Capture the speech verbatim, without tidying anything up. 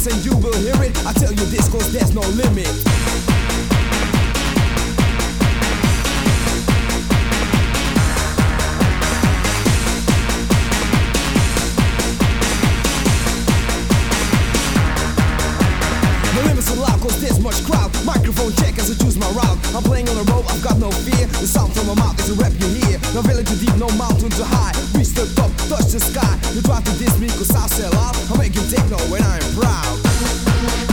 and you will hear it. I tell you this cause there's no limit. No limits allowed cause there's much crowd. Microphone check as I choose my route. I'm playing on the road, I've got no fear. The sound from my mouth is a rap you hear. No valley too deep, no mountain too high. Reach the top, touch the sky. You try to diss me cause I'll sell out. I'm making techno when I'm proud.